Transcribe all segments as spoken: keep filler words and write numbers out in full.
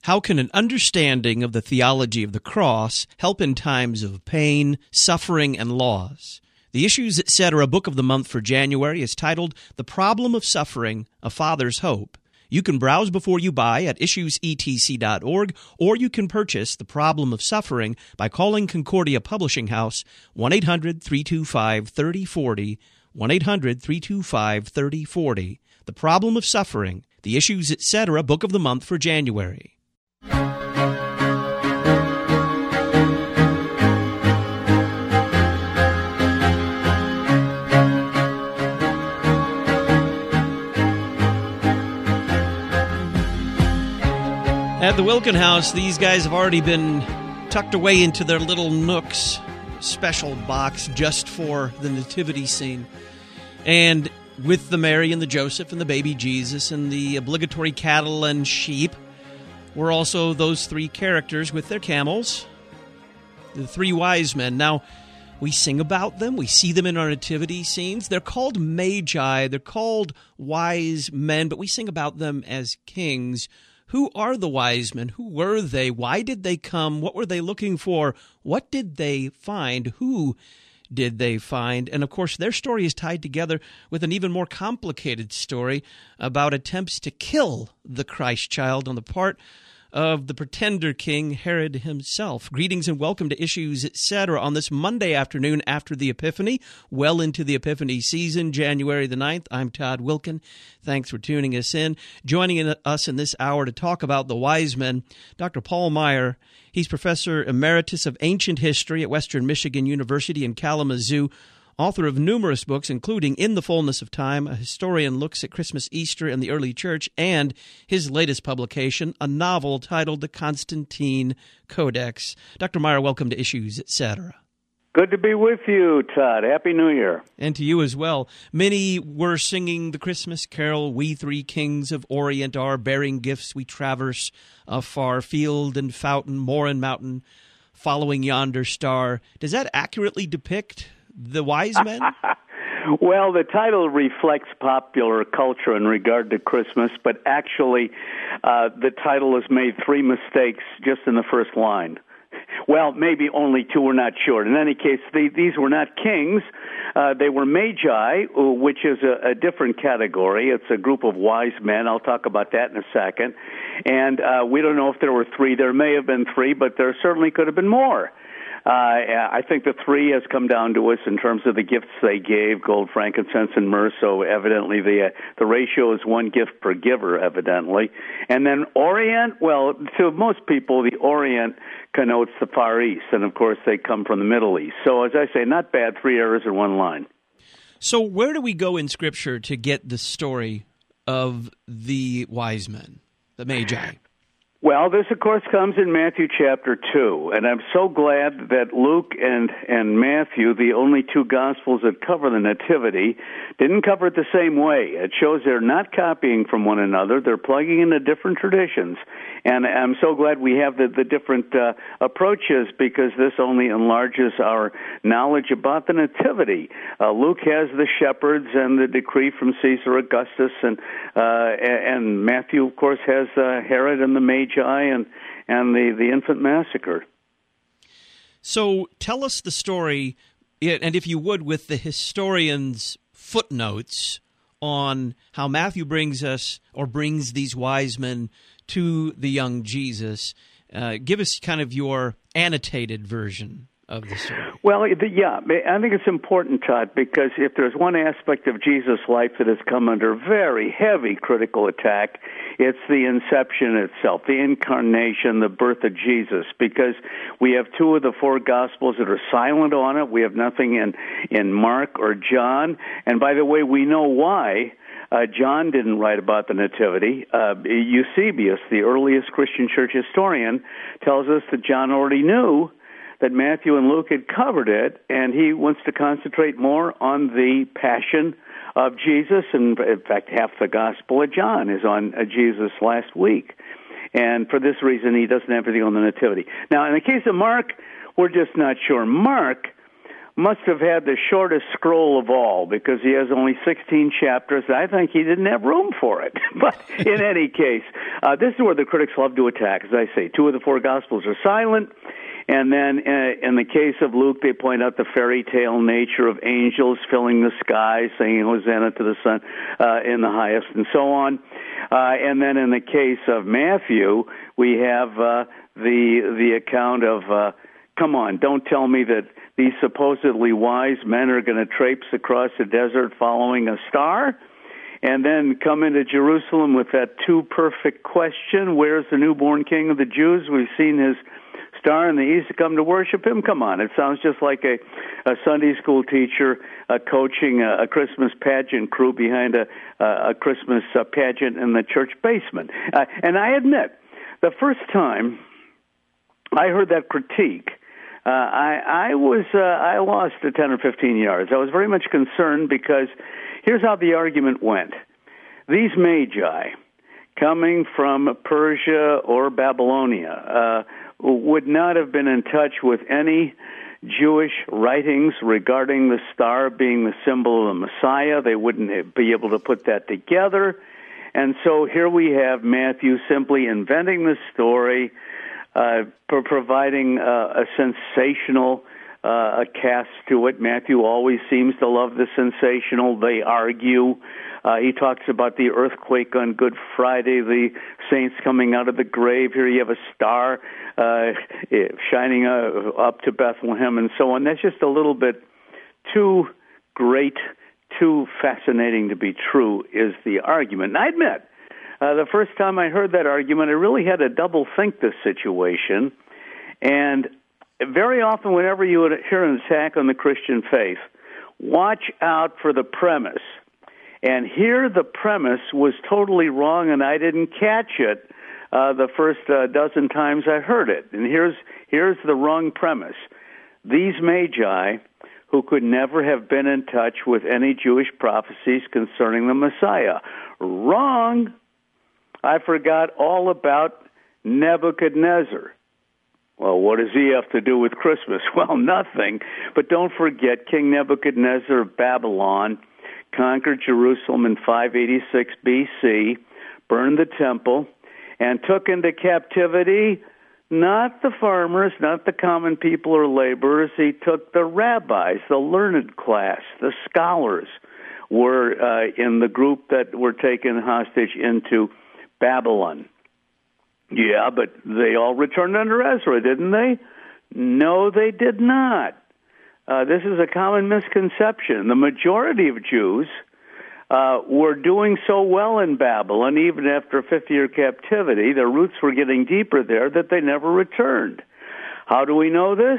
How can an understanding of the theology of the cross help in times of pain, suffering, and loss? The Issues, et cetera book of the month for January is titled The Problem of Suffering, A Father's Hope. You can browse before you buy at issues e t c dot org, or you can purchase The Problem of Suffering by calling Concordia Publishing House one eight hundred three two five three zero four zero, one eight hundred three two five three zero four zero. The Problem of Suffering, The Issues, et cetera book of the month for January. At the Wilkin House, these guys have already been tucked away into their little nooks, special box just for the nativity scene. And with the Mary and the Joseph and the baby Jesus and the obligatory cattle and sheep were also those three characters with their camels, the three wise men. Now, we sing about them. We see them in our nativity scenes. They're called magi. They're called wise men, but we sing about them as kings. Who are the wise men? Who were they? Why did they come? What were they looking for? What did they find? Who did they find? And, of course, their story is tied together with an even more complicated story about attempts to kill the Christ child on the part of the pretender king, Herod himself. Greetings and welcome to Issues, et cetera on this Monday afternoon after the Epiphany, well into the Epiphany season, January the ninth. I'm Todd Wilkin. Thanks for tuning us in. Joining in us in this hour to talk about the wise men, Doctor Paul Meier. He's Professor Emeritus of Ancient History at Western Michigan University in Kalamazoo, author of numerous books, including In the Fullness of Time, a historian looks at Christmas, Easter, and the early church, and his latest publication, a novel titled The Constantine Codex. Doctor Meier, welcome to Issues, et cetera. Good to be with you, Todd. Happy New Year. And to you as well. Many were singing the Christmas carol, We Three Kings of Orient are, bearing gifts we traverse afar, field and fountain, moor and mountain, following yonder star. Does that accurately depict the wise men? Well, the title reflects popular culture in regard to Christmas, but actually uh, the title has made three mistakes just in the first line. Well, maybe only two, we're not sure. In any case, the, these were not kings. Uh, they were magi, which is a, a different category. It's a group of wise men. I'll talk about that in a second. And uh, we don't know if there were three. There may have been three, but there certainly could have been more. Uh, I think the three has come down to us in terms of the gifts they gave, gold, frankincense, and myrrh, so evidently the uh, the ratio is one gift per giver, evidently. And then Orient, well, to most people, the Orient connotes the Far East, and of course they come from the Middle East. So as I say, not bad, three errors in one line. So where do we go in Scripture to get the story of the wise men, the Magi? Well, this, of course, comes in Matthew chapter two, and I'm so glad that Luke and, and Matthew, the only two Gospels that cover the Nativity, didn't cover it the same way. It shows they're not copying from one another. They're plugging into different traditions, and I'm so glad we have the, the different uh, approaches because this only enlarges our knowledge about the Nativity. Uh, Luke has the shepherds and the decree from Caesar Augustus, and, uh, and Matthew, of course, has uh, Herod and the Magi and and the, the infant massacre. So tell us the story, and if you would, with the historian's footnotes on how Matthew brings us or brings these wise men to the young Jesus. Uh, give us kind of your annotated version of the story. Well, yeah, I think it's important, Todd, because if there's one aspect of Jesus' life that has come under very heavy critical attack, it's the inception itself, the incarnation, the birth of Jesus, because we have two of the four Gospels that are silent on it. We have nothing in, in Mark or John. And by the way, we know why. Uh, John didn't write about the Nativity. Uh, Eusebius, the earliest Christian church historian, tells us that John already knew that Matthew and Luke had covered it, and he wants to concentrate more on the passion of Jesus. And in fact, half the Gospel of John is on uh, Jesus last week. And for this reason, he doesn't have anything on the Nativity. Now, in the case of Mark, we're just not sure. Mark must have had the shortest scroll of all because he has only sixteen chapters. I think he didn't have room for it. But in any case, uh, this is where the critics love to attack. As I say, two of the four Gospels are silent. And then uh, in the case of Luke, they point out the fairy tale nature of angels filling the sky, saying Hosanna to the Son uh, in the highest, and so on. Uh, and then in the case of Matthew, we have uh, the the account of, uh, come on, don't tell me that these supposedly wise men are going to traipse across the desert following a star, and then come into Jerusalem with that too-perfect question, where's the newborn king of the Jews? We've seen his star in the east to come to worship him. Come on, it sounds just like a, a Sunday school teacher uh, coaching a, a Christmas pageant crew behind a, a, a Christmas uh, pageant in the church basement. Uh, and I admit, the first time I heard that critique, uh, I, I was uh, I lost to ten or fifteen yards. I was very much concerned because here's how the argument went. These magi coming from Persia or Babylonia uh, would not have been in touch with any Jewish writings regarding the star being the symbol of the Messiah. They wouldn't be able to put that together. And so here we have Matthew simply inventing the story, uh, for providing uh, a sensational uh, a cast to it. Matthew always seems to love the sensational. They argue. Uh, he talks about the earthquake on Good Friday, the saints coming out of the grave. Here you have a star uh, shining uh, up to Bethlehem and so on. That's just a little bit too great, too fascinating to be true is the argument. And I admit, uh, the first time I heard that argument, I really had to double think this situation. And very often whenever you would hear an attack on the Christian faith, watch out for the premise. And here the premise was totally wrong, and I didn't catch it uh, the first uh, dozen times I heard it. And here's here's the wrong premise. These magi, who could never have been in touch with any Jewish prophecies concerning the Messiah. Wrong. I forgot all about Nebuchadnezzar. Well, what does he have to do with Christmas? Well, nothing. But don't forget, King Nebuchadnezzar of Babylon conquered Jerusalem in five eighty-six B C, burned the temple, and took into captivity not the farmers, not the common people or laborers. He took the rabbis, the learned class, the scholars were uh, in the group that were taken hostage into Babylon. Yeah, but they all returned under Ezra, didn't they? No, they did not. Uh, this is a common misconception. The majority of Jews uh, were doing so well in Babylon, even after a fifty-year captivity. Their roots were getting deeper there that they never returned. How do we know this?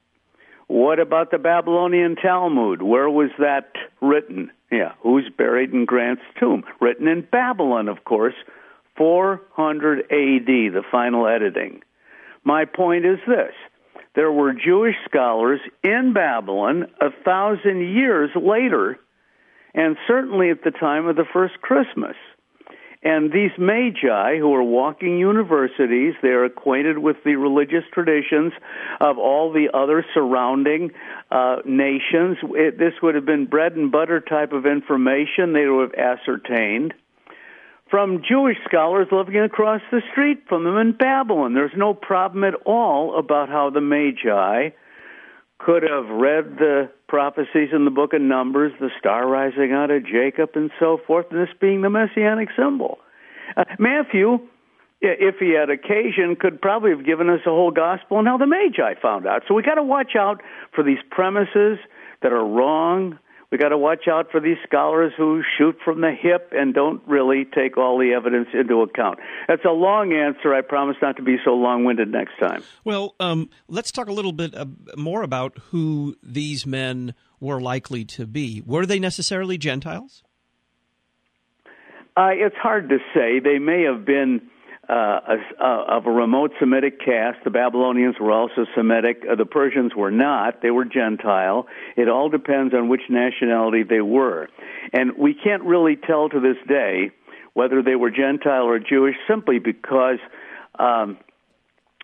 What about the Babylonian Talmud? Where was that written? Yeah, who's buried in Grant's tomb? Written in Babylon, of course, four hundred A D, the final editing. My point is this. There were Jewish scholars in Babylon a thousand years later, and certainly at the time of the first Christmas. And these magi, who are walking universities, they're acquainted with the religious traditions of all the other surrounding uh, nations. It, this would have been bread and butter type of information they would have ascertained from Jewish scholars living across the street from them in Babylon. There's no problem at all about how the Magi could have read the prophecies in the book of Numbers, the star rising out of Jacob and so forth, and this being the messianic symbol. Uh, Matthew, if he had occasion, could probably have given us a whole gospel on how the Magi found out. So we got to watch out for these premises that are wrong. We got to watch out for these scholars who shoot from the hip and don't really take all the evidence into account. That's a long answer. I promise not to be so long-winded next time. Well, um, let's talk a little bit uh, more about who these men were likely to be. Were they necessarily Gentiles? Uh, it's hard to say. They may have been Uh, a, uh, of a remote Semitic caste. The Babylonians were also Semitic. Uh, the Persians were not. They were Gentile. It all depends on which nationality they were. And we can't really tell to this day whether they were Gentile or Jewish simply because um,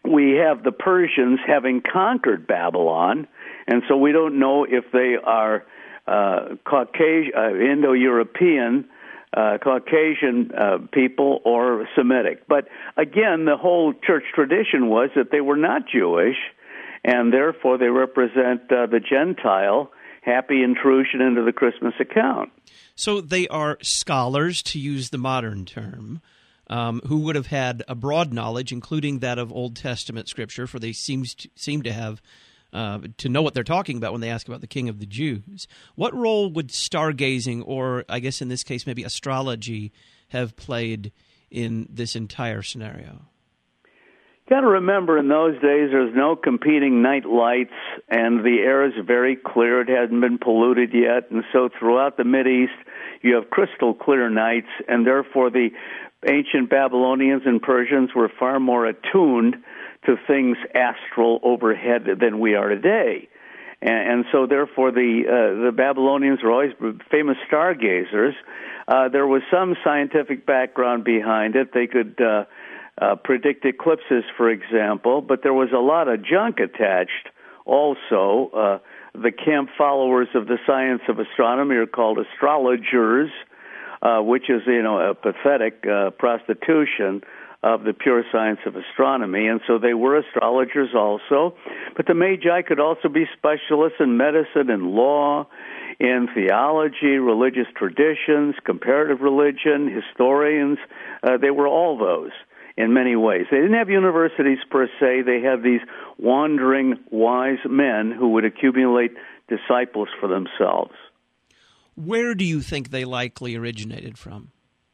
we have the Persians having conquered Babylon, and so we don't know if they are uh, Caucasian, uh, Indo-European, uh, Caucasian uh, people or Semitic. But again, the whole church tradition was that they were not Jewish, and therefore they represent uh, the Gentile happy intrusion into the Christmas account. So they are scholars, to use the modern term, um, who would have had a broad knowledge, including that of Old Testament Scripture, for they seems to, seem to have uh, to know what they're talking about when they ask about the King of the Jews. What role would stargazing, or I guess in this case maybe astrology, have played in this entire scenario? Got to remember, in those days, there's no competing night lights, and the air is very clear. It hasn't been polluted yet, and so throughout the Mideast, you have crystal clear nights, and therefore the ancient Babylonians and Persians were far more attuned to things astral overhead than we are today. And, and so, therefore, the uh, the Babylonians were always famous stargazers. Uh, there was some scientific background behind it. They could Uh, Uh, predict eclipses, for example, but there was a lot of junk attached also. Uh, the camp followers of the science of astronomy are called astrologers, uh, which is, you know, a pathetic uh, prostitution of the pure science of astronomy, and so they were astrologers also. But the Magi could also be specialists in medicine and law, in theology, religious traditions, comparative religion, historians. Uh, they were all those. In many ways. They didn't have universities per se. They had these wandering wise men who would accumulate disciples for themselves. Where do you think they likely originated from?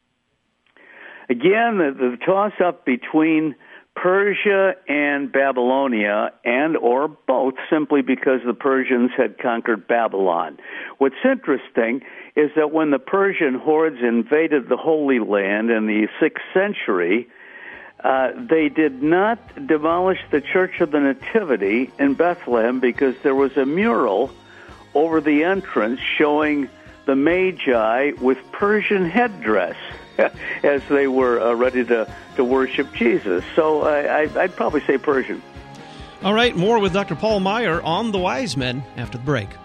Again, the, the toss-up between Persia and Babylonia, and or both, simply because the Persians had conquered Babylon. What's interesting is that when the Persian hordes invaded the Holy Land in the sixth century, Uh, they did not demolish the Church of the Nativity in Bethlehem because there was a mural over the entrance showing the Magi with Persian headdress as they were uh, ready to, to worship Jesus. So I, I, I'd probably say Persian. All right, more with Doctor Paul Meier on the Wise Men after the break.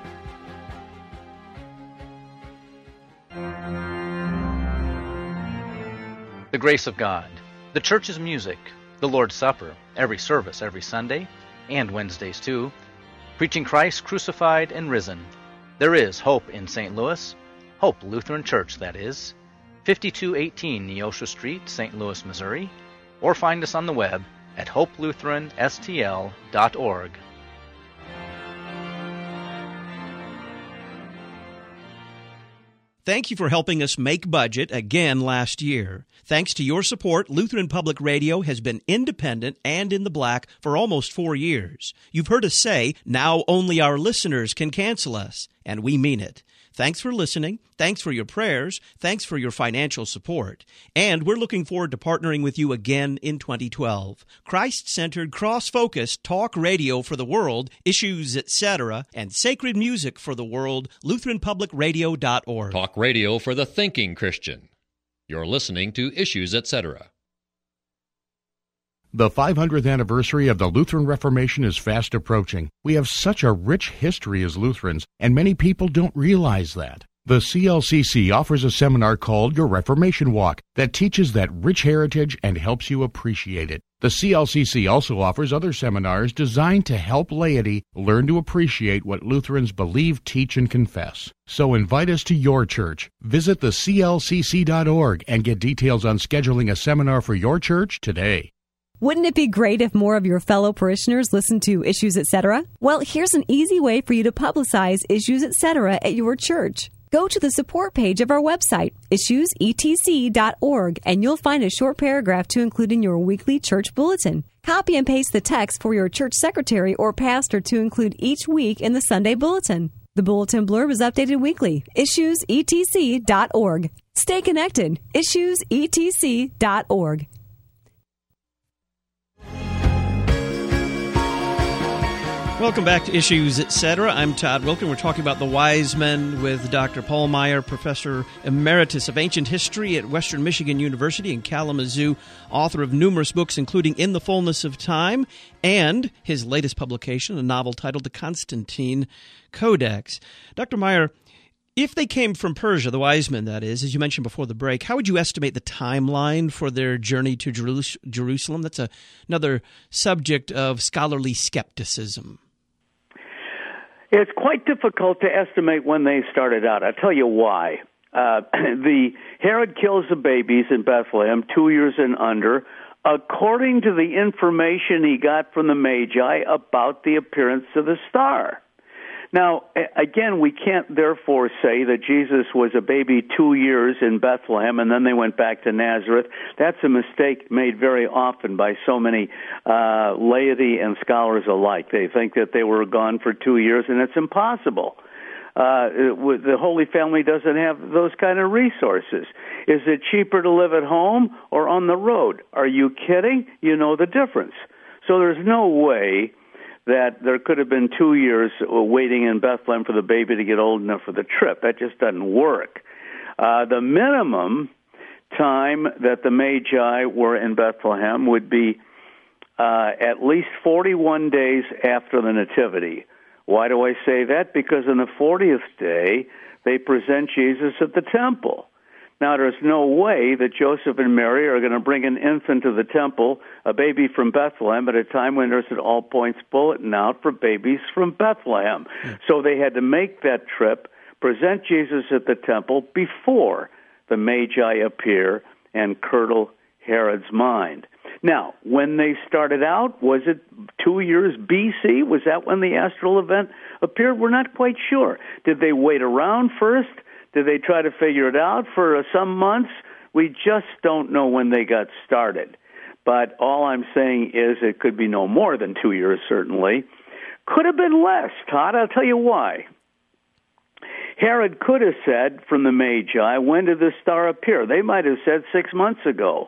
The grace of God. The church's music, the Lord's Supper, every service every Sunday, and Wednesdays too, preaching Christ crucified and risen. There is hope in Saint Louis, Hope Lutheran Church, that is, fifty-two eighteen Neosho Street, Saint Louis, Missouri, or find us on the web at hope lutheran s t l dot org. Thank you for helping us make budget again last year. Thanks to your support, Lutheran Public Radio has been independent and in the black for almost four years. You've heard us say, now only our listeners can cancel us, and we mean it. Thanks for listening. Thanks for your prayers. Thanks for your financial support. And we're looking forward to partnering with you again in twenty twelve. Christ-centered, cross-focused talk radio for the world, issues, et cetera, and sacred music for the world, lutheran public radio dot org. Talk radio for the thinking Christian. You're listening to Issues, et cetera. The five hundredth anniversary of the Lutheran Reformation is fast approaching. We have such a rich history as Lutherans, and many people don't realize that. The C L C C offers a seminar called Your Reformation Walk that teaches that rich heritage and helps you appreciate it. The C L C C also offers other seminars designed to help laity learn to appreciate what Lutherans believe, teach, and confess. So invite us to your church. Visit the C L C C dot org and get details on scheduling a seminar for your church today. Wouldn't it be great if more of your fellow parishioners listened to Issues, et cetera? Well, here's an easy way for you to publicize Issues, et cetera at your church. Go to the support page of our website, issues e t c dot org, and you'll find a short paragraph to include in your weekly church bulletin. Copy and paste the text for your church secretary or pastor to include each week in the Sunday bulletin. The bulletin blurb is updated weekly. issues e t c dot org. Stay connected. issues e t c dot org. Welcome back to Issues, et cetera. I'm Todd Wilken. We're talking about the wise men with Doctor Paul Meier, Professor Emeritus of Ancient History at Western Michigan University in Kalamazoo, author of numerous books, including In the Fullness of Time, and his latest publication, a novel titled The Constantine Codex. Doctor Meier, if they came from Persia, the wise men, that is, as you mentioned before the break, how would you estimate the timeline for their journey to Jerus- Jerusalem? That's a, another subject of scholarly skepticism. It's quite difficult to estimate when they started out. I'll tell you why. Uh, the Herod kills the babies in Bethlehem, two years and under, according to the information he got from the Magi about the appearance of the star. Now, again, we can't therefore say that Jesus was a baby two years in Bethlehem and then they went back to Nazareth. That's a mistake made very often by so many uh, laity and scholars alike. They think that they were gone for two years, and it's impossible. Uh, it, the Holy Family doesn't have those kind of resources. Is it cheaper to live at home or on the road? Are you kidding? You know the difference. So there's no way that there could have been two years waiting in Bethlehem for the baby to get old enough for the trip. That just doesn't work. Uh, the minimum time that the Magi were in Bethlehem would be uh, at least forty-one days after the Nativity. Why do I say that? Because on the fortieth day, they present Jesus at the temple. Now, there's no way that Joseph and Mary are going to bring an infant to the temple, a baby from Bethlehem, at a time when there's an all points bulletin out for babies from Bethlehem. Mm. So they had to make that trip, present Jesus at the temple before the Magi appear and curdle Herod's mind. Now, when they started out, was it two years B C? Was that when the astral event appeared? We're not quite sure. Did they wait around first? Did they try to figure it out for uh, some months? We just don't know when they got started. But all I'm saying is it could be no more than two years, certainly. Could have been less, Todd. I'll tell you why. Herod could have said from the Magi, when did the star appear? They might have said six months ago.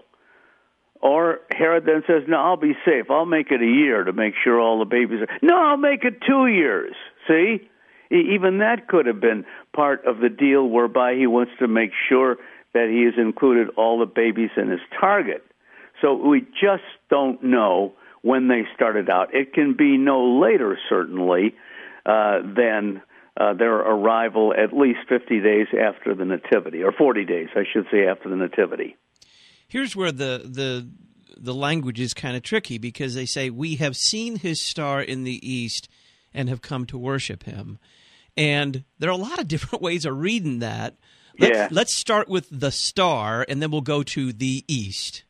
Or Herod then says, no, I'll be safe. I'll make it a year to make sure all the babies are... No, I'll make it two years. See? Even that could have been part of the deal whereby he wants to make sure that he has included all the babies in his target. So we just don't know when they started out. It can be no later, certainly, uh, than uh, their arrival at least fifty days after the Nativity, or forty days, I should say, after the Nativity. Here's where the the the language is kind of tricky, because they say, we have seen his star in the east and have come to worship him. And there are a lot of different ways of reading that. Let's, yeah. let's start with the star, and then we'll go to the east.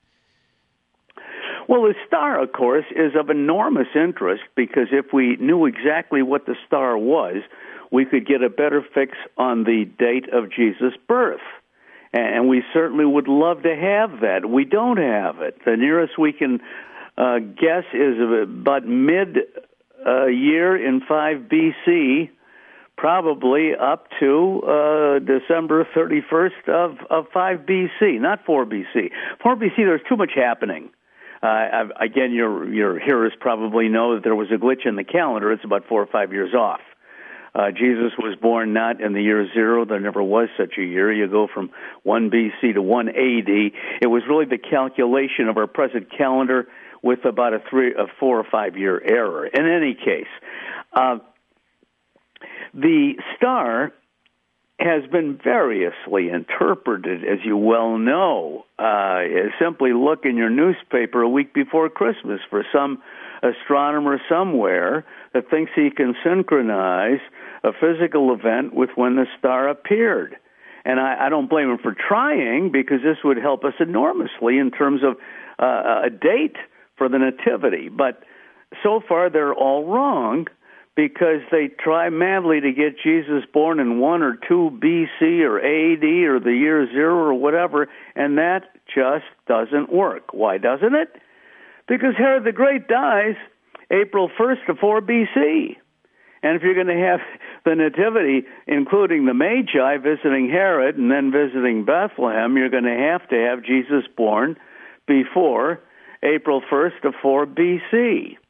Well, the star, of course, is of enormous interest, because if we knew exactly what the star was, we could get a better fix on the date of Jesus' birth. And we certainly would love to have that. We don't have it. The nearest we can uh, guess is about mid-year uh, in five B C, probably up to uh, December thirty-first of, of five B C, not four B C. four B C, there's too much happening. Uh, again, your your hearers probably know that there was a glitch in the calendar. It's about four or five years off. Uh, Jesus was born not in the year zero. There never was such a year. You go from one B C to one A D. It was really the calculation of our present calendar with about a three, a four or five year error. In any case, uh, the star has been variously interpreted, as you well know. Uh, simply look in your newspaper a week before Christmas for some astronomer somewhere that thinks he can synchronize a physical event with when the star appeared. And I, I don't blame him for trying, because this would help us enormously in terms of uh, a date for the Nativity. But so far they're all wrong, because they try madly to get Jesus born in one or two B C or A D or the year zero or whatever, and that just doesn't work. Why doesn't it? Because Herod the Great dies April first of four B C. And if you're going to have the Nativity, including the Magi visiting Herod and then visiting Bethlehem, you're going to have to have Jesus born before April first of four B C.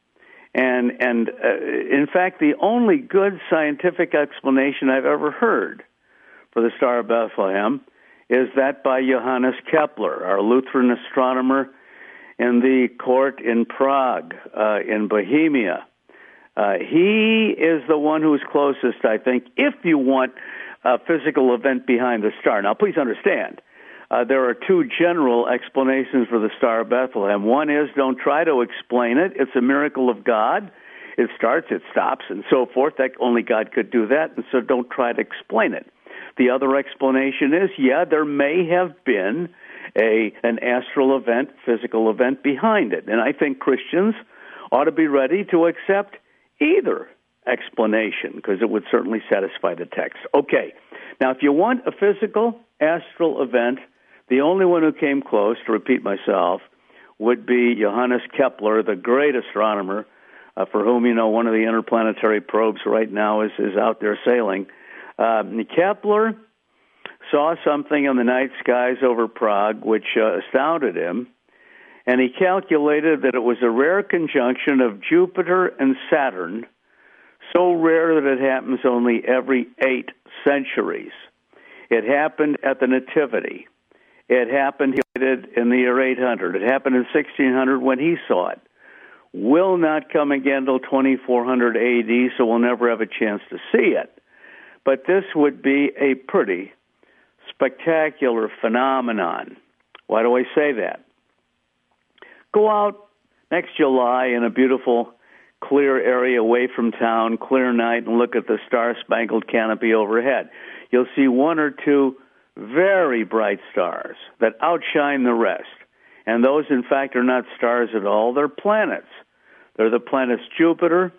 And, and uh, in fact, the only good scientific explanation I've ever heard for the Star of Bethlehem is that by Johannes Kepler, our Lutheran astronomer in the court in Prague, uh, in Bohemia. Uh, he is the one who's closest, I think, if you want a physical event behind the star. Now, please understand, uh, there are two general explanations for the Star of Bethlehem. One is, don't try to explain it. It's a miracle of God. It starts, it stops, and so forth. That only God could do that, and so don't try to explain it. The other explanation is, yeah, there may have been a an astral event, physical event behind it. And I think Christians ought to be ready to accept either explanation, because it would certainly satisfy the text. Okay, now if you want a physical astral event, the only one who came close, to repeat myself, would be Johannes Kepler, the great astronomer, uh, for whom, you know, one of the interplanetary probes right now is, is out there sailing. Uh, Kepler saw something in the night skies over Prague which uh, astounded him, and he calculated that it was a rare conjunction of Jupiter and Saturn, so rare that it happens only every eight centuries. It happened at the Nativity. It happened in the year eight hundred. It happened in sixteen hundred when he saw it. Will not come again till twenty-four hundred A D, so we'll never have a chance to see it. But this would be a pretty spectacular phenomenon. Why do I say that? Go out next July in a beautiful, clear area away from town, clear night, and look at the star-spangled canopy overhead. You'll see one or two very bright stars that outshine the rest. And those, in fact, are not stars at all. They're planets. They're the planets Jupiter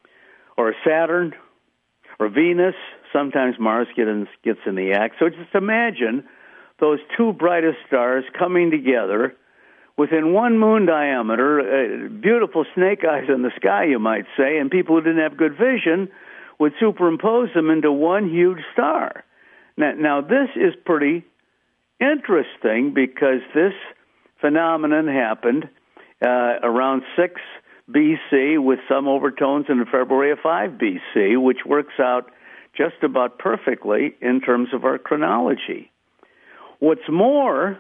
or Saturn or Venus. Sometimes Mars get in, gets in the act. So just imagine those two brightest stars coming together within one moon diameter, uh, beautiful snake eyes in the sky, you might say, and people who didn't have good vision would superimpose them into one huge star. Now, now this is pretty interesting because this phenomenon happened uh, around six B C with some overtones in February of five B C, which works out just about perfectly in terms of our chronology. What's more,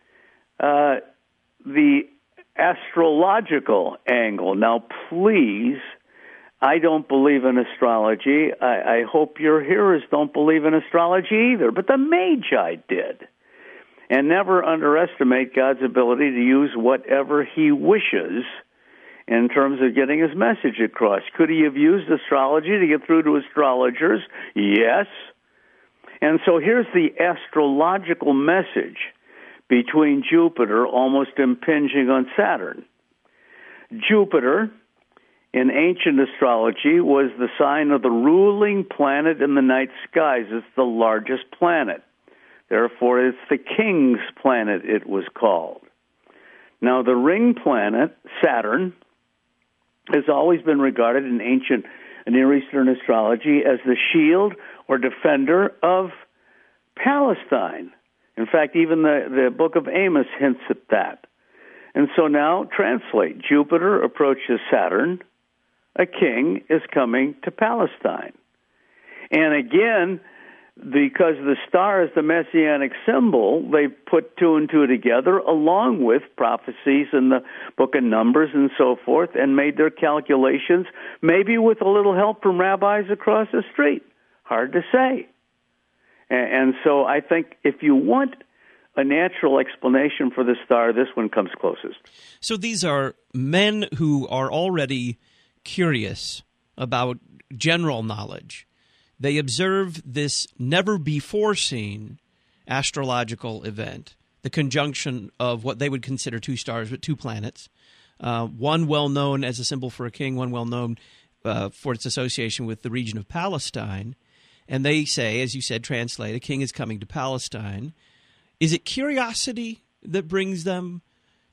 uh, the astrological angle. Now, please, I don't believe in astrology. I, I hope your hearers don't believe in astrology either, but the Magi did. And never underestimate God's ability to use whatever he wishes in terms of getting his message across. Could he have used astrology to get through to astrologers? Yes. And so here's the astrological message between Jupiter almost impinging on Saturn. Jupiter, in ancient astrology, was the sign of the ruling planet in the night skies. It's the largest planet. Therefore, it's the king's planet, it was called. Now, the ring planet, Saturn, has always been regarded in ancient Near Eastern astrology as the shield or defender of Palestine. In fact, even the, the book of Amos hints at that. And so now, translate. Jupiter approaches Saturn. A king is coming to Palestine. And again, because the star is the messianic symbol, they put two and two together along with prophecies in the book of Numbers and so forth and made their calculations, maybe with a little help from rabbis across the street. Hard to say. And so I think if you want a natural explanation for the star, this one comes closest. So these are men who are already curious about general knowledge. They observe this never-before-seen astrological event, the conjunction of what they would consider two stars with two planets, uh, one well-known as a symbol for a king, one well-known uh, for its association with the region of Palestine. And they say, as you said, translate, a king is coming to Palestine. Is it curiosity that brings them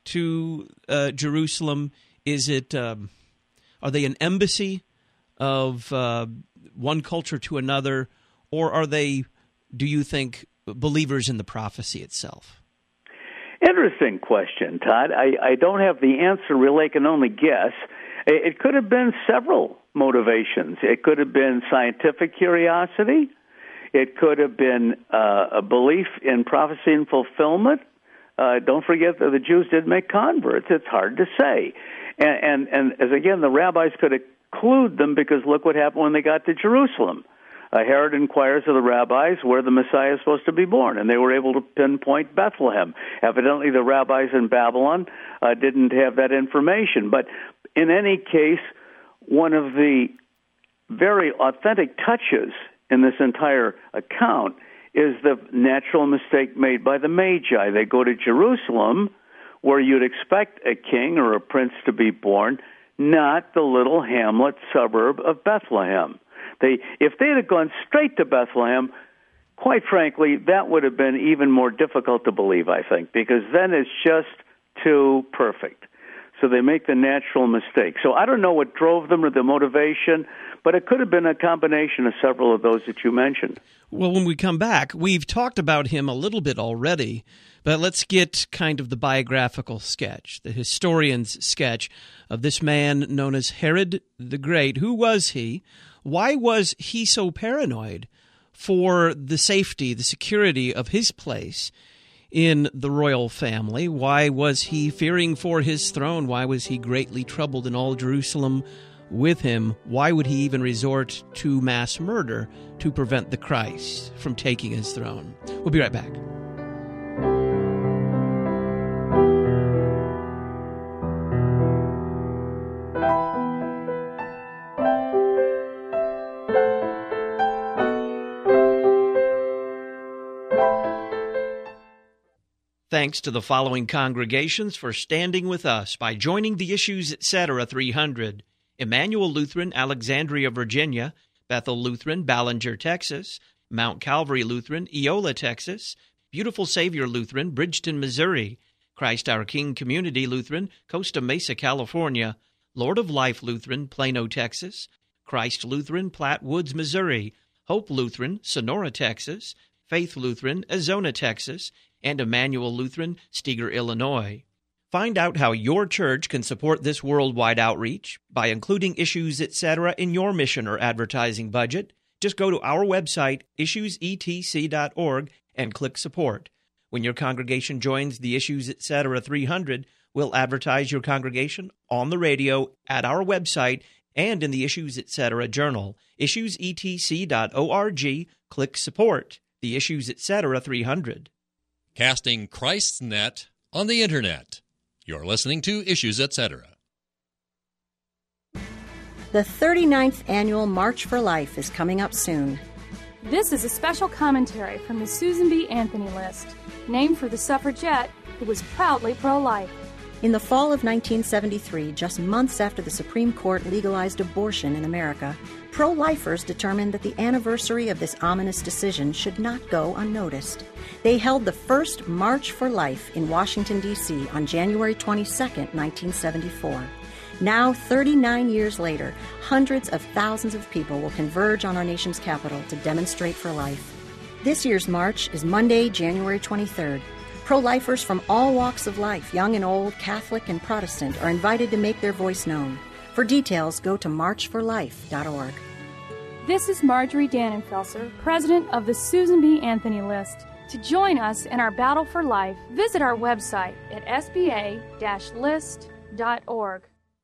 to uh, Jerusalem? Is it, um, are they an embassy of uh, one culture to another? Or are they, do you think, believers in the prophecy itself? Interesting question, Todd. I, I don't have the answer really. I can only guess. It could have been several motivations. It could have been scientific curiosity. It could have been uh, a belief in prophecy and fulfillment. Uh, don't forget that the Jews did make converts. It's hard to say. And, and, and as again, the rabbis could exclude them because look what happened when they got to Jerusalem. Uh, Herod inquires of the rabbis where the Messiah is supposed to be born, and they were able to pinpoint Bethlehem. Evidently, the rabbis in Babylon uh, didn't have that information. But in any case, one of the very authentic touches in this entire account is the natural mistake made by the Magi. They go to Jerusalem, where you'd expect a king or a prince to be born, not the little hamlet suburb of Bethlehem. They, if they had gone straight to Bethlehem, quite frankly, that would have been even more difficult to believe, I think, because then it's just too perfect. So they make the natural mistake. So I don't know what drove them or the motivation, but it could have been a combination of several of those that you mentioned. Well, when we come back, we've talked about him a little bit already, but let's get kind of the biographical sketch, the historian's sketch of this man known as Herod the Great. Who was he? Why was he so paranoid for the safety, the security of his place in the royal family? Why was he fearing for his throne? Why was he greatly troubled in all Jerusalem with him? Why would he even resort to mass murder to prevent the Christ from taking his throne? We'll be right back. Thanks to the following congregations for standing with us by joining the Issues Etc. three hundred. Emmanuel Lutheran, Alexandria, Virginia; Bethel Lutheran, Ballinger, Texas; Mount Calvary Lutheran, Eola, Texas; Beautiful Savior Lutheran, Bridgeton, Missouri; Christ Our King Community Lutheran, Costa Mesa, California; Lord of Life Lutheran, Plano, Texas; Christ Lutheran, Platte Woods, Missouri; Hope Lutheran, Sonora, Texas; Faith Lutheran, Azona, Texas; and Emmanuel Lutheran, Steger, Illinois. Find out how your church can support this worldwide outreach by including Issues Etc. in your mission or advertising budget. Just go to our website, issues e t c dot org, and click Support. When your congregation joins the Issues Etc. three hundred, we'll advertise your congregation on the radio, at our website, and in the Issues Etc. journal. issues e t c dot org, click Support. The Issues Etc. three hundred. Casting Christ's net on the Internet. You're listening to Issues Etc. The thirty-ninth Annual March for Life is coming up soon. This is a special commentary from the Susan B. Anthony List, named for the suffragette who was proudly pro-life. In the fall of nineteen seventy-three, just months after the Supreme Court legalized abortion in America, pro-lifers determined that the anniversary of this ominous decision should not go unnoticed. They held the first March for Life in Washington, D C on January twenty-second, nineteen seventy-four. Now, thirty-nine years later, hundreds of thousands of people will converge on our nation's capital to demonstrate for life. This year's march is Monday, January twenty-third. Pro-lifers from all walks of life, young and old, Catholic and Protestant, are invited to make their voice known. For details, go to march for life dot org. This is Marjorie Dannenfelser, president of the Susan B. Anthony List. To join us in our battle for life, visit our website at s b a dash list dot org.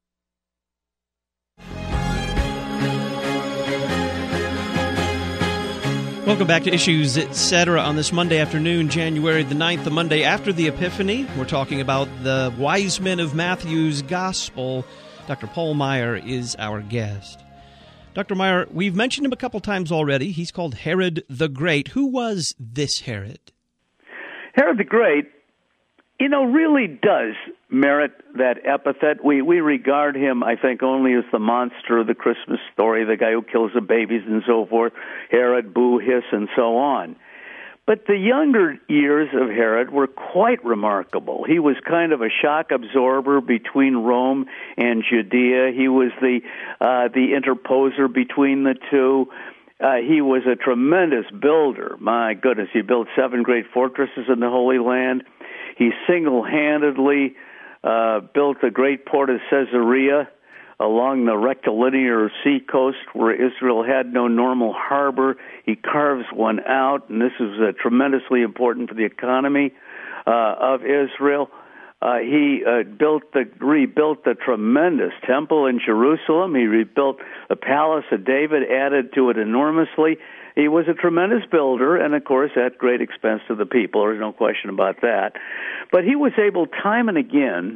Welcome back to Issues Etc. on this Monday afternoon, January the ninth, the Monday after the Epiphany. We're talking about the wise men of Matthew's Gospel. Doctor Paul Meier is our guest. Doctor Meier, we've mentioned him a couple times already. He's called Herod the Great. Who was this Herod? Herod the Great, you know, really does merit that epithet. We we regard him, I think, only as the monster of the Christmas story, the guy who kills the babies and so forth, Herod, Boo, Hiss, and so on. But the younger years of Herod were quite remarkable. He was kind of a shock absorber between Rome and Judea. He was the uh, the interposer between the two. Uh, he was a tremendous builder. My goodness, he built seven great fortresses in the Holy Land. He single-handedly uh, built the great port of Caesarea along the rectilinear sea coast where Israel had no normal harbor. He carves one out, and this is uh, tremendously important for the economy uh, of Israel. Uh, he uh, built the rebuilt the tremendous temple in Jerusalem. He rebuilt the palace of David, added to it enormously. He was a tremendous builder, and of course at great expense to the people. There's no question about that. But he was able time and again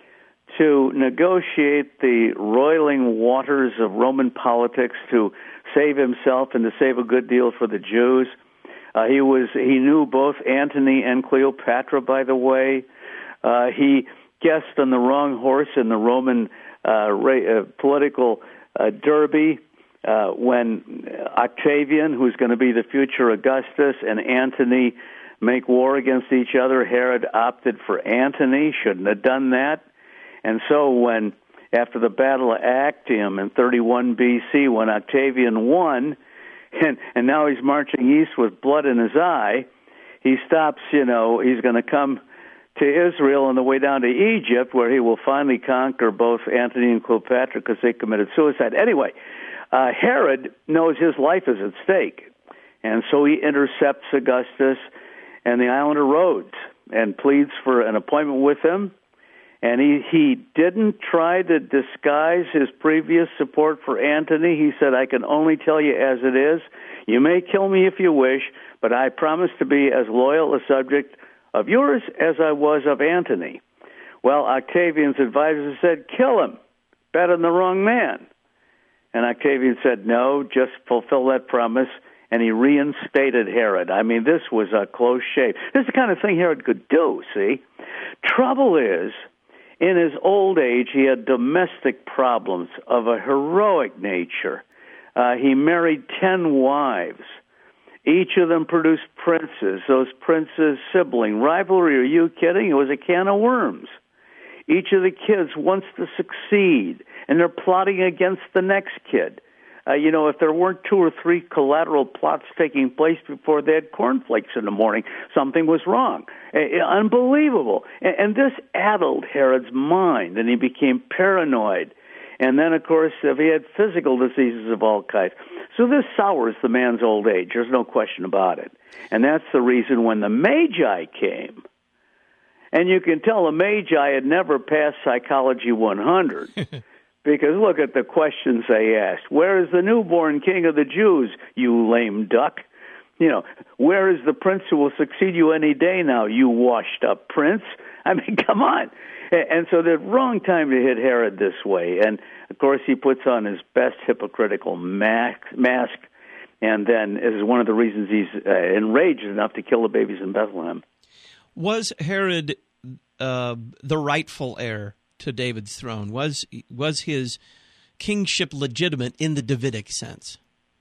to negotiate the roiling waters of Roman politics to save himself and to save a good deal for the Jews. Uh, he was he knew both Antony and Cleopatra, by the way. Uh, he guessed on the wrong horse in the Roman uh, ra- uh, political uh, derby uh, when Octavian, who's going to be the future Augustus, and Antony make war against each other. Herod opted for Antony, shouldn't have done that. And so when, after the Battle of Actium in thirty-one B C, when Octavian won, and, and now he's marching east with blood in his eye, he stops, you know, he's going to come to Israel on the way down to Egypt, where he will finally conquer both Antony and Cleopatra because they committed suicide. Anyway, uh, Herod knows his life is at stake, and so he intercepts Augustus and the island of Rhodes and pleads for an appointment with him. And he, he didn't try to disguise his previous support for Antony. He said, I can only tell you as it is. You may kill me if you wish, but I promise to be as loyal a subject of yours as I was of Antony. Well, Octavian's advisors said, kill him. Bet on the wrong man. And Octavian said, no, just fulfill that promise. And he reinstated Herod. I mean, this was a close shave. This is the kind of thing Herod could do, see? Trouble is, in his old age, he had domestic problems of a heroic nature. Uh, he married ten wives. Each of them produced princes. Those princes' sibling rivalry, are you kidding? It was a can of worms. Each of the kids wants to succeed, and they're plotting against the next kid. Uh, you know, if there weren't two or three collateral plots taking place before they had cornflakes in the morning, something was wrong. Uh, unbelievable. And, and this addled Herod's mind, and he became paranoid. And then, of course, uh, he had physical diseases of all kinds. So this sours the man's old age. There's no question about it. And that's the reason when the Magi came, and you can tell the Magi had never passed Psychology one hundred, because look at the questions they asked. Where is the newborn king of the Jews, you lame duck? You know, where is the prince who will succeed you any day now, you washed-up prince? I mean, come on. And so the wrong time to hit Herod this way. And, of course, he puts on his best hypocritical mask, and then this is one of the reasons he's uh, enraged enough to kill the babies in Bethlehem. Was Herod uh, the rightful heir to David's throne? Was was his kingship legitimate in the Davidic sense?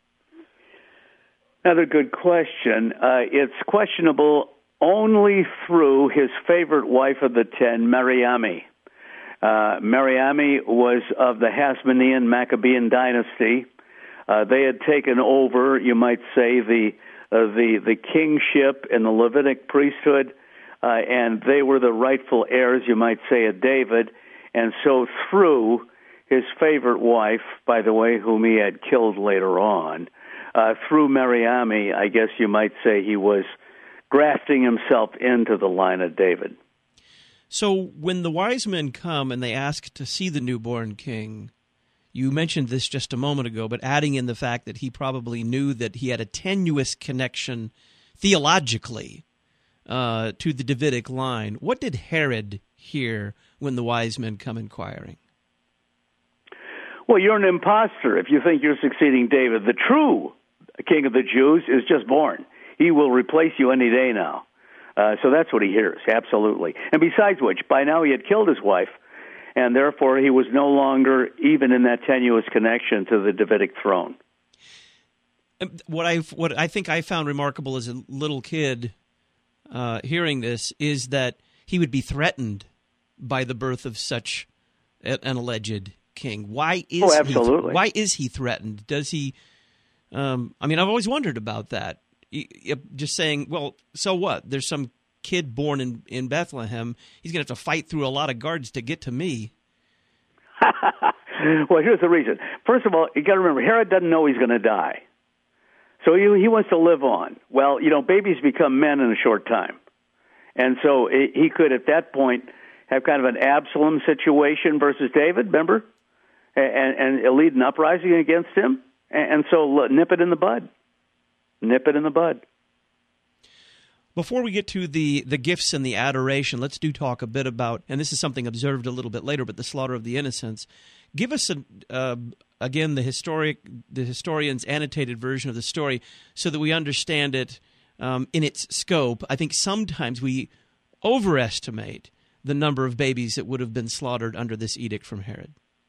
Another good question. Uh, it's questionable only through his favorite wife of the ten, Mariamne. Uh, Mariamne was of the Hasmonean Maccabean dynasty. Uh, they had taken over, you might say, the uh, the the kingship and the Levitic priesthood, uh, and they were the rightful heirs, you might say, of David. And so through his favorite wife, by the way, whom he had killed later on, uh, through Mariamne, I guess you might say he was grafting himself into the line of David. So when the wise men come and they ask to see the newborn king, you mentioned this just a moment ago, but adding in the fact that he probably knew that he had a tenuous connection theologically uh, to the Davidic line. What did Herod hear when the wise men come inquiring? Well, you're an imposter if you think you're succeeding David. The true king of the Jews is just born. He will replace you any day now. Uh, so that's what he hears, absolutely. And besides which, by now he had killed his wife, and therefore he was no longer even in that tenuous connection to the Davidic throne. What I what I think I found remarkable as a little kid uh, hearing this is that he would be threatened by the birth of such an alleged king. Why is oh, absolutely. He, why is he threatened? Does he? Um, I mean, I've always wondered about that. Just saying, well, so what? There's some kid born in, in Bethlehem. He's going to have to fight through a lot of guards to get to me. Well, here's the reason. First of all, you got to remember, Herod doesn't know he's going to die. So he, he wants to live on. Well, you know, babies become men in a short time. And so he could, at that point, have kind of an Absalom situation versus David, remember? And, and lead an uprising against him. And so nip it in the bud. Nip it in the bud. Before we get to the, the gifts and the adoration, let's do talk a bit about, and this is something observed a little bit later, but the slaughter of the innocents. Give us, a, uh, again, the historic, the historian's annotated version of the story so that we understand it um, in its scope. I think sometimes we overestimate the number of babies that would have been slaughtered under this edict from Herod.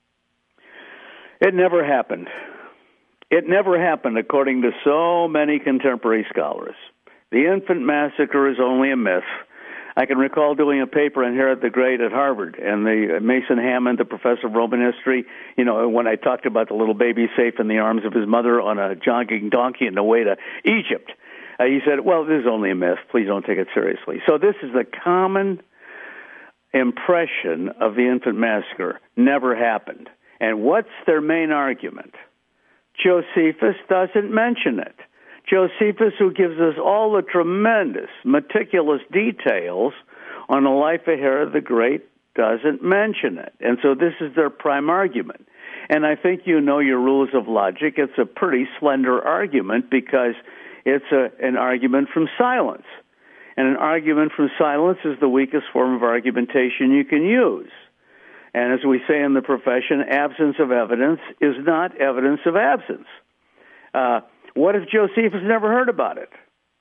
It never happened. It never happened, according to so many contemporary scholars. The infant massacre is only a myth. I can recall doing a paper on Herod the Great at Harvard, and the Mason Hammond, the professor of Roman history, you know, when I talked about the little baby safe in the arms of his mother on a jogging donkey on the way to Egypt, uh, he said, well, this is only a myth. Please don't take it seriously. So this is the common impression of the infant massacre. Never happened. And what's their main argument? Josephus doesn't mention it. Josephus, who gives us all the tremendous, meticulous details on the life of Herod the Great, doesn't mention it. And so this is their prime argument. And I think you know your rules of logic. It's a pretty slender argument because it's a, an argument from silence. And an argument from silence is the weakest form of argumentation you can use. And as we say in the profession, absence of evidence is not evidence of absence. Uh, what if Josephus never heard about it?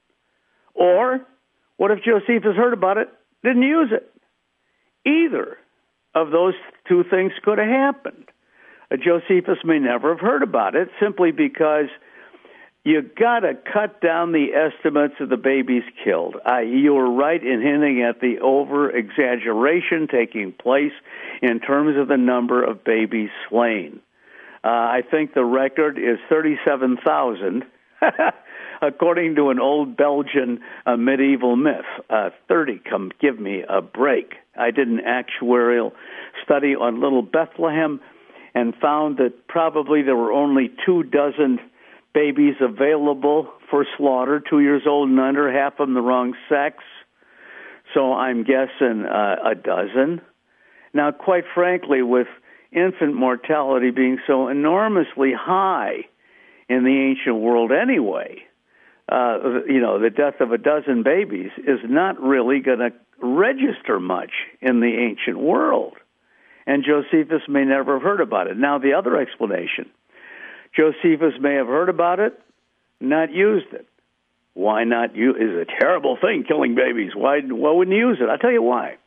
Or what if Josephus heard about it, didn't use it? Either of those two things could have happened. Uh, Josephus may never have heard about it simply because you got to cut down the estimates of the babies killed. Uh, you were right in hinting at the over-exaggeration taking place in terms of the number of babies slain. Uh, I think the record is thirty-seven thousand, according to an old Belgian uh, medieval myth. Uh, thirty, come give me a break. I did an actuarial study on little Bethlehem and found that probably there were only two dozen babies available for slaughter, two years old and under, half of them the wrong sex. So I'm guessing uh, a dozen. Now, quite frankly, with infant mortality being so enormously high in the ancient world anyway, uh, you know, the death of a dozen babies is not really going to register much in the ancient world. And Josephus may never have heard about it. Now, the other explanation, Josephus may have heard about it, not used it. Why not use it? It's a terrible thing, killing babies. Why, why wouldn't he use it? I'll tell you why.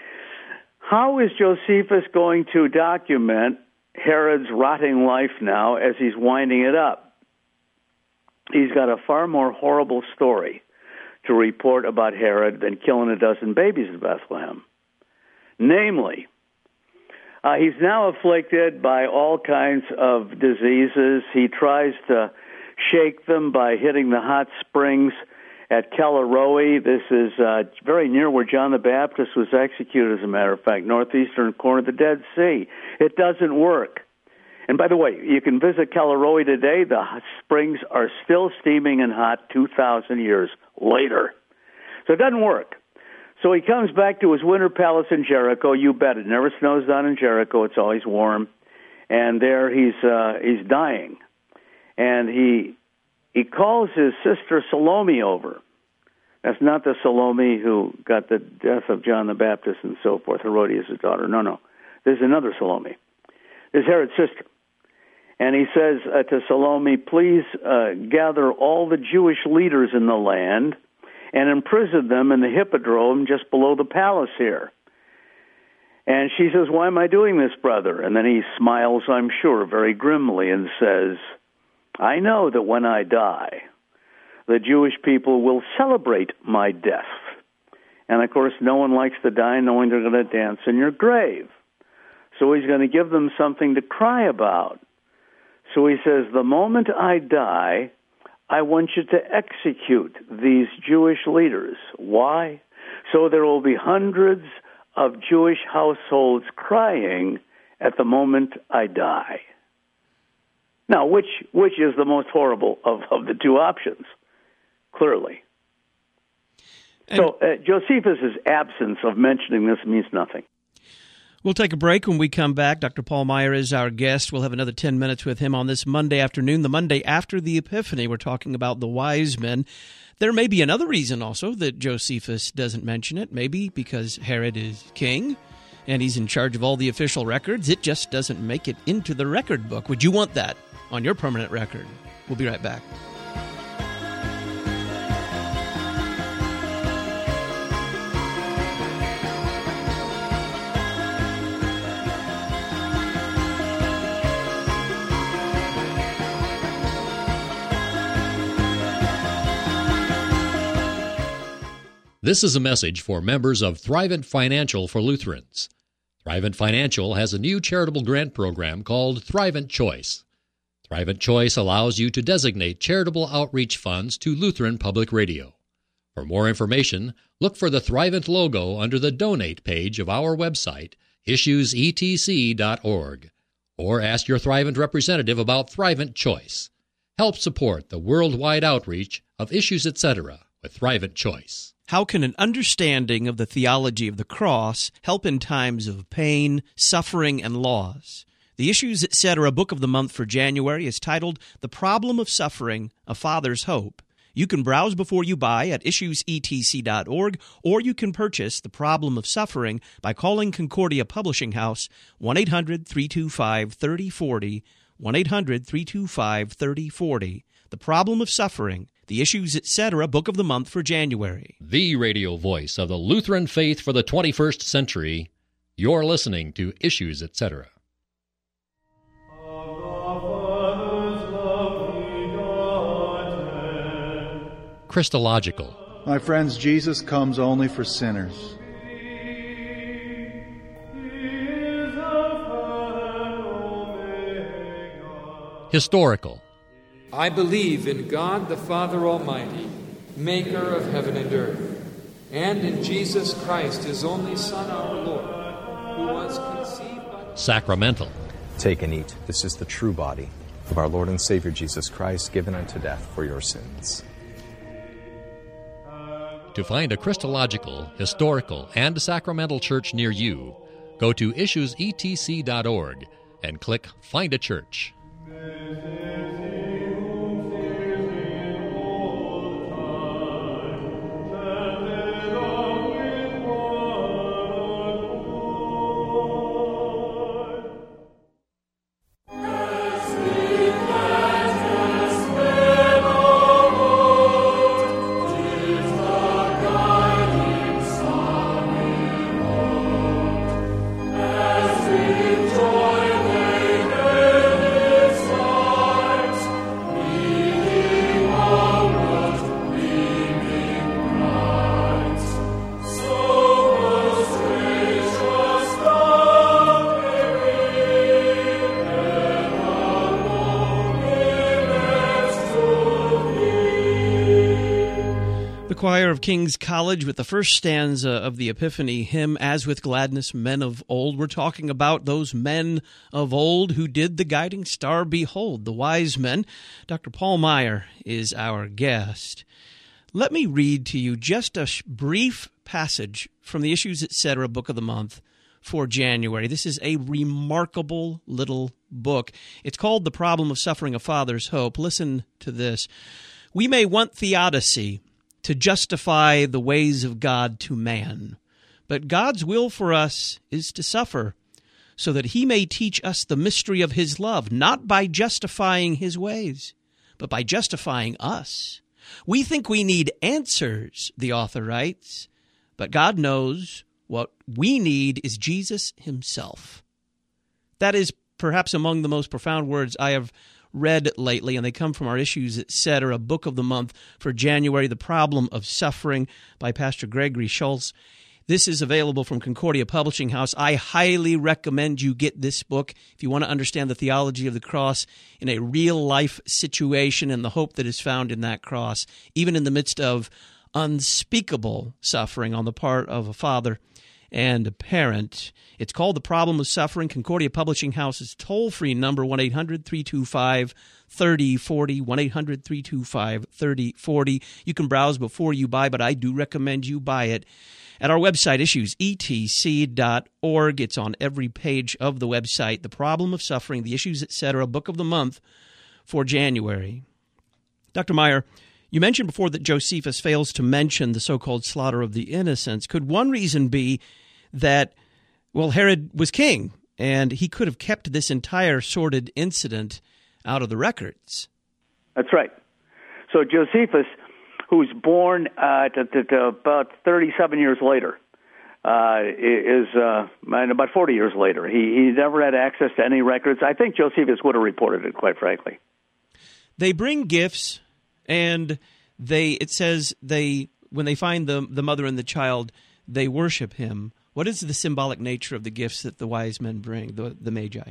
How is Josephus going to document Herod's rotting life now as he's winding it up? He's got a far more horrible story to report about Herod than killing a dozen babies in Bethlehem. Namely, uh, he's now afflicted by all kinds of diseases. He tries to shake them by hitting the hot springs at Calaroe. This is uh, very near where John the Baptist was executed, as a matter of fact, northeastern corner of the Dead Sea. It doesn't work. And by the way, you can visit Calaroe today. The springs are still steaming and hot two thousand years later. So it doesn't work. So he comes back to his winter palace in Jericho. You bet it never snows down in Jericho. It's always warm. And there he's uh, he's dying. And he he calls his sister Salome over. That's not the Salome who got the death of John the Baptist and so forth, Herodias' daughter. No, no. There's another Salome. There's Herod's sister. And he says uh, to Salome, please uh, gather all the Jewish leaders in the land and imprison them in the hippodrome just below the palace here. And she says, why am I doing this, brother? And then he smiles, I'm sure, very grimly and says, I know that when I die, the Jewish people will celebrate my death. And, of course, no one likes to die knowing they're going to dance in your grave. So he's going to give them something to cry about. So he says, the moment I die, I want you to execute these Jewish leaders. Why? So there will be hundreds of Jewish households crying at the moment I die. Now, which which is the most horrible of, of the two options? Clearly. And so uh, Josephus' absence of mentioning this means nothing. We'll take a break. When we come back, Doctor Paul Meier is our guest. We'll have another ten minutes with him on this Monday afternoon, the Monday after the Epiphany. We're talking about the wise men. There may be another reason also that Josephus doesn't mention it, maybe because Herod is king and he's in charge of all the official records. It just doesn't make it into the record book. Would you want that on your permanent record? We'll be right back. This is a message for members of Thrivent Financial for Lutherans. Thrivent Financial has a new charitable grant program called Thrivent Choice. Thrivent Choice allows you to designate charitable outreach funds to Lutheran Public Radio. For more information, look for the Thrivent logo under the Donate page of our website, issues e t c dot org, or ask your Thrivent representative about Thrivent Choice. Help support the worldwide outreach of Issues Etc. with Thrivent Choice. How can an understanding of the theology of the cross help in times of pain, suffering, and loss? The Issues Etc. Book of the Month for January is titled The Problem of Suffering, A Father's Hope. You can browse before you buy at issues e t c dot org, or you can purchase The Problem of Suffering by calling Concordia Publishing House, one eight hundred three two five three zero four zero, one eight hundred three two five three zero four zero. The Problem of Suffering, the Issues Etc. Book of the Month for January. The radio voice of the Lutheran faith for the twenty-first century. You're listening to Issues Etc. Christological. My friends, Jesus comes only for sinners. Historical. I believe in God the Father Almighty, maker of heaven and earth, and in Jesus Christ, his only Son, our Lord, who was conceived by... Sacramental. Take and eat. This is the true body of our Lord and Savior Jesus Christ, given unto death for your sins. To find a Christological, historical, and sacramental church near you, go to issues e t c dot org and click Find a Church. Choir of King's College with the first stanza of the Epiphany hymn, As with Gladness Men of Old. We're talking about those men of old who did the guiding star behold, the wise men. Doctor Paul Meier is our guest. Let me read to you just a sh- brief passage from the Issues Etc. Book of the Month for January. This is a remarkable little book. It's called The Problem of Suffering, A Father's Hope. Listen to this. We may want theodicy to justify the ways of God to man. But God's will for us is to suffer, so that he may teach us the mystery of his love, not by justifying his ways, but by justifying us. We think we need answers, the author writes, but God knows what we need is Jesus himself. That is perhaps among the most profound words I have read lately, and they come from our Issues Etc. Book of the Month for January, The Problem of Suffering by Pastor Gregory Schultz. This is available from Concordia Publishing House. I highly recommend you get this book if you want to understand the theology of the cross in a real-life situation and the hope that is found in that cross, even in the midst of unspeakable suffering on the part of a father and a parent. It's called The Problem of Suffering. Concordia Publishing House's toll-free number, one eight hundred three two five three oh four oh, one eight hundred three two five three oh four oh. You can browse before you buy, but I do recommend you buy it at our website, issues e t c dot org. It's on every page of the website. The Problem of Suffering, the Issues, et cetera, book of the month for January. Doctor Meyer, you mentioned before that Josephus fails to mention the so-called slaughter of the innocents. Could one reason be that, well, Herod was king, and he could have kept this entire sordid incident out of the records? That's right. So Josephus, who's born uh, to, to, to about thirty-seven years later, uh, is uh, about forty years later. He, he never had access to any records. I think Josephus would have reported it, quite frankly. They bring gifts. And they, it says they, when they find the the mother and the child, they worship him. What is the symbolic nature of the gifts that the wise men bring, the the Magi?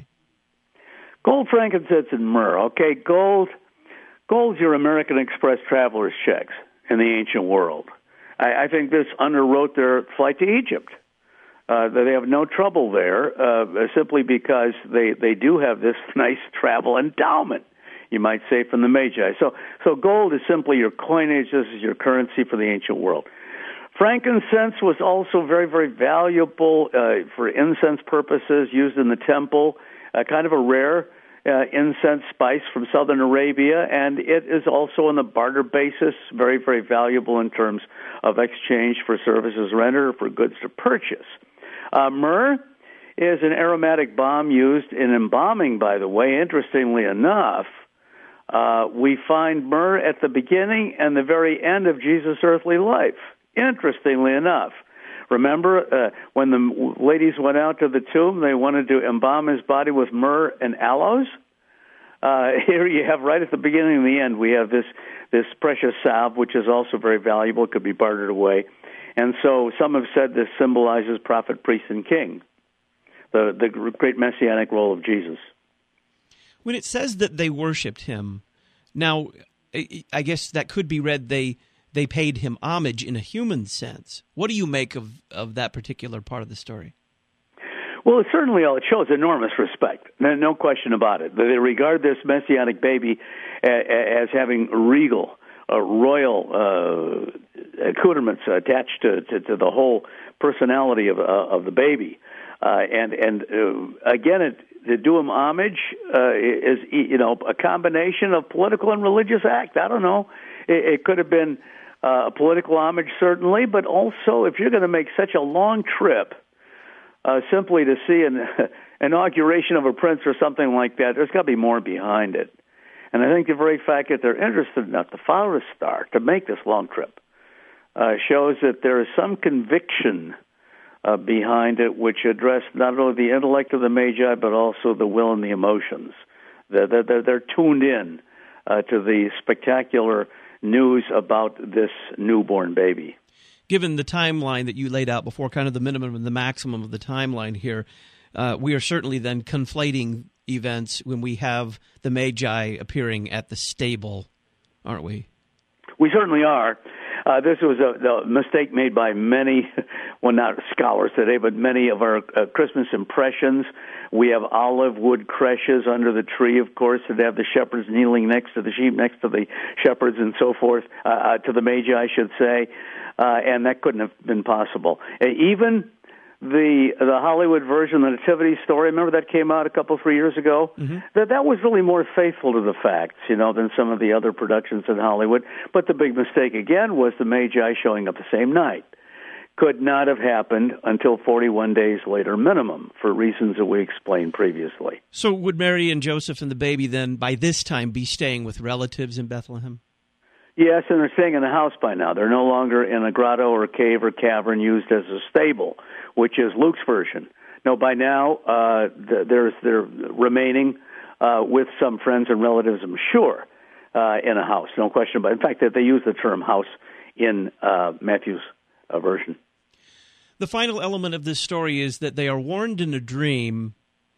Gold, frankincense, and myrrh. Okay, gold, gold's your American Express traveler's checks in the ancient world. I, I think this underwrote their flight to Egypt. Uh, they have no trouble there, uh, simply because they, they do have this nice travel endowment, you might say, from the Magi. So, so gold is simply your coinage. This is your currency for the ancient world. Frankincense was also very, very valuable uh, for incense purposes, used in the temple, uh, kind of a rare uh, incense spice from southern Arabia, and it is also on the barter basis very, very valuable in terms of exchange for services rendered or for goods to purchase. Uh, myrrh is an aromatic balm used in embalming, by the way. Interestingly enough, Uh, we find myrrh at the beginning and the very end of Jesus' earthly life, interestingly enough. Remember, uh, when the ladies went out to the tomb, they wanted to embalm his body with myrrh and aloes? Uh, here you have, right at the beginning and the end, we have this, this precious salve, which is also very valuable. It could be bartered away. And so some have said this symbolizes prophet, priest, and king, the, the great messianic role of Jesus. When it says that they worshipped him, now, I guess that could be read they they paid him homage in a human sense. What do you make of, of that particular part of the story? Well, it certainly it shows enormous respect. No question about it. They regard this messianic baby as having regal, uh, royal uh, accoutrements attached to, to, to the whole personality of, uh, of the baby. Uh, and, and uh, again, it to do him homage uh, is, you know, a combination of political and religious act. I don't know. It, it could have been uh, a political homage, certainly, but also if you're going to make such a long trip uh, simply to see an inauguration of a prince or something like that, there's got to be more behind it. And I think the very fact that they're interested enough to follow a star, to make this long trip, uh, shows that there is some conviction Uh, behind it, which address not only the intellect of the Magi, but also the will and the emotions. They're, they're, they're tuned in uh, to the spectacular news about this newborn baby. Given the timeline that you laid out before, kind of the minimum and the maximum of the timeline here, uh, we are certainly then conflating events when we have the Magi appearing at the stable, aren't we? We certainly are. Uh, this was a, a mistake made by many, well, not scholars today, but many of our uh, Christmas impressions. We have olive wood creches under the tree, of course, that have the shepherds kneeling next to the sheep, next to the shepherds, and so forth, uh, uh, to the Magi, I should say, uh, and that couldn't have been possible. Uh, even the the Hollywood version, the Nativity Story, remember that came out a couple, three years ago? Mm-hmm. That that was really more faithful to the facts, you know, than some of the other productions in Hollywood. But the big mistake, again, was the Magi showing up the same night. Could not have happened until forty-one days later minimum, for reasons that we explained previously. So would Mary and Joseph and the baby then, by this time, be staying with relatives in Bethlehem? Yes, and they're staying in a house by now. They're no longer in a grotto or a cave or cavern used as a stable, which is Luke's version. No, by now uh, they're, they're remaining uh, with some friends and relatives, I'm sure, uh, in a house. No question about it. In fact, that they use the term house in uh, Matthew's uh, version. The final element of this story is that they are warned in a dream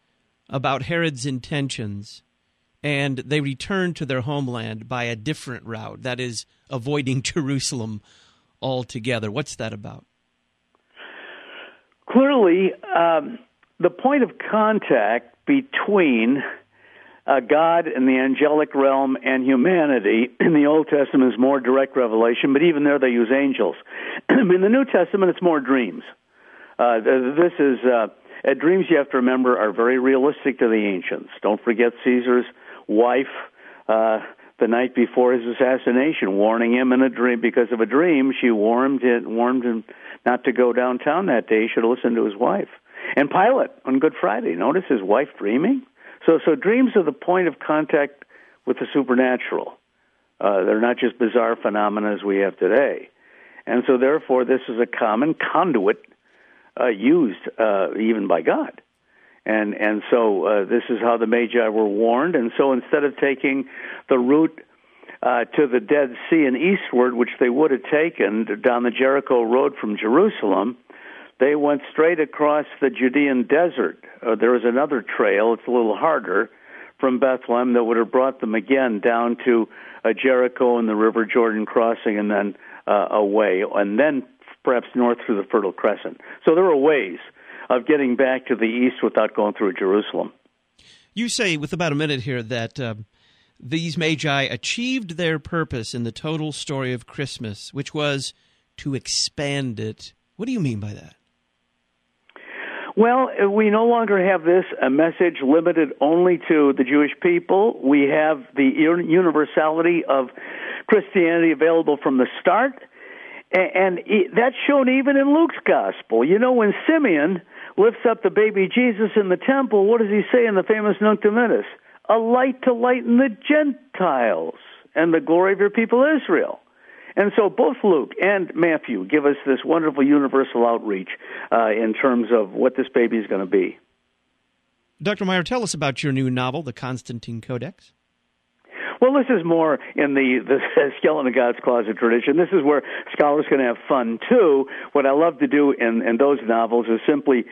about Herod's intentions, and they return to their homeland by a different route, that is, avoiding Jerusalem altogether. What's that about? clearly, um, the point of contact between uh, God and the angelic realm and humanity in the Old Testament is more direct revelation, but even there they use angels. In the New Testament, it's more dreams. Uh, this is uh, uh, dreams, you have to remember, are very realistic to the ancients. Don't forget Caesar's wife uh, the night before his assassination, warning him in a dream. Because of a dream, she warned, it, warned him not to go downtown that day. He should have listened to his wife. And Pilate on Good Friday, notice his wife dreaming. So, so dreams are the point of contact with the supernatural. Uh, they're not just bizarre phenomena as we have today. And so, therefore, this is a common conduit uh, used uh, even by God. And and so uh, this is how the Magi were warned. And so instead of taking the route uh, to the Dead Sea and eastward, which they would have taken down the Jericho road from Jerusalem, they went straight across the Judean desert. Uh, there was another trail, it's a little harder, from Bethlehem that would have brought them again down to uh, Jericho and the River Jordan crossing and then uh, away, and then perhaps north through the Fertile Crescent. So there were ways of getting back to the east without going through Jerusalem. You say, with about a minute here, that uh, these Magi achieved their purpose in the total story of Christmas, which was to expand it. What do you mean by that? Well, we no longer have this a message limited only to the Jewish people. We have the universality of Christianity available from the start, and that's shown even in Luke's gospel. You know, when Simeon lifts up the baby Jesus in the temple, what does he say in the famous Nunc Dimittis? A light to lighten the Gentiles and the glory of your people Israel. And so both Luke and Matthew give us this wonderful universal outreach uh, in terms of what this baby is going to be. Doctor Meyer, tell us about your new novel, The Constantine Codex. Well, this is more in the, the Skeleton of God's Closet tradition. This is where scholars can have fun, too. What I love to do in, in those novels is simply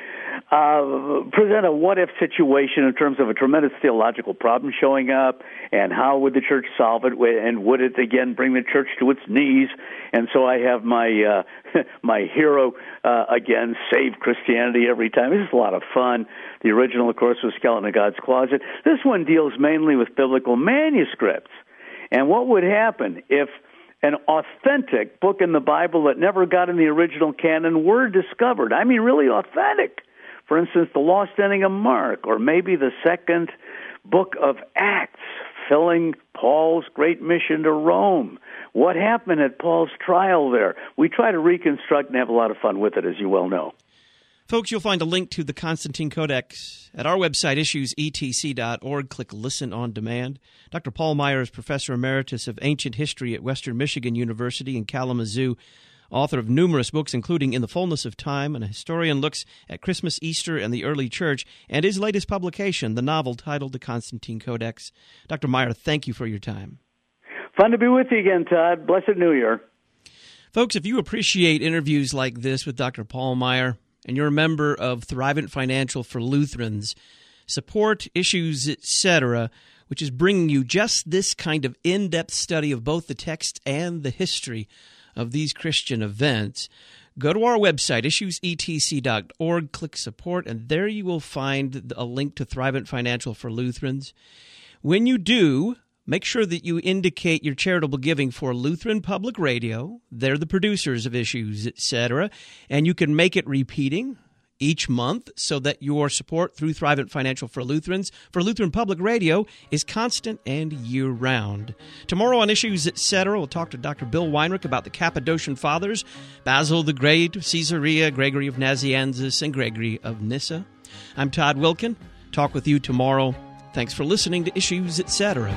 uh, present a what-if situation in terms of a tremendous theological problem showing up, and how would the church solve it, and would it, again, bring the church to its knees? And so I have my uh, my hero, uh, again, save Christianity every time. This is a lot of fun. The original, of course, was Skeleton of God's Closet. This one deals mainly with biblical manuscripts. And what would happen if an authentic book in the Bible that never got in the original canon were discovered? I mean, really authentic. For instance, the lost ending of Mark, or maybe the second book of Acts, filling Paul's great mission to Rome. What happened at Paul's trial there? We try to reconstruct and have a lot of fun with it, as you well know. Folks, you'll find a link to the Constantine Codex at our website, issues e t c dot org. Click Listen on Demand. Doctor Paul Meyer is Professor Emeritus of Ancient History at Western Michigan University in Kalamazoo, author of numerous books, including In the Fullness of Time, and a historian looks at Christmas, Easter, and the early church, and his latest publication, the novel titled The Constantine Codex. Doctor Meyer, thank you for your time. Fun to be with you again, Todd. Blessed New Year. Folks, if you appreciate interviews like this with Doctor Paul Meyer, and you're a member of Thrivent Financial for Lutherans, support Issues, et cetera, which is bringing you just this kind of in-depth study of both the text and the history of these Christian events, go to our website, issues e t c dot org, click Support, and there you will find a link to Thrivent Financial for Lutherans. When you do, make sure that you indicate your charitable giving for Lutheran Public Radio. They're the producers of Issues, et cetera, and you can make it repeating each month so that your support through Thrivent Financial for Lutherans for Lutheran Public Radio is constant and year-round. Tomorrow on Issues, et cetera, we'll talk to Doctor Bill Weinrich about the Cappadocian Fathers, Basil the Great, Caesarea, Gregory of Nazianzus, and Gregory of Nyssa. I'm Todd Wilkin. Talk with you tomorrow. Thanks for listening to Issues, et cetera.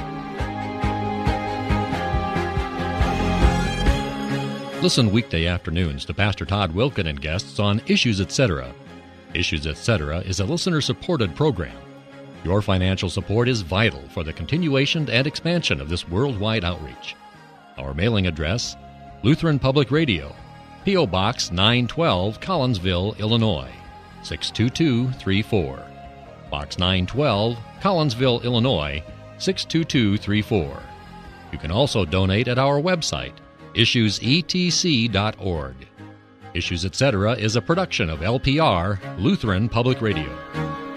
Listen weekday afternoons to Pastor Todd Wilkin and guests on Issues, et cetera. Issues, et cetera is a listener-supported program. Your financial support is vital for the continuation and expansion of this worldwide outreach. Our mailing address, Lutheran Public Radio, P O. Box nine twelve, Collinsville, Illinois, six two two three four. Box nine twelve, Collinsville, Illinois, six two two three four. You can also donate at our website, issues e t c dot org. Issues, et cetera is a production of L P R, Lutheran Public Radio.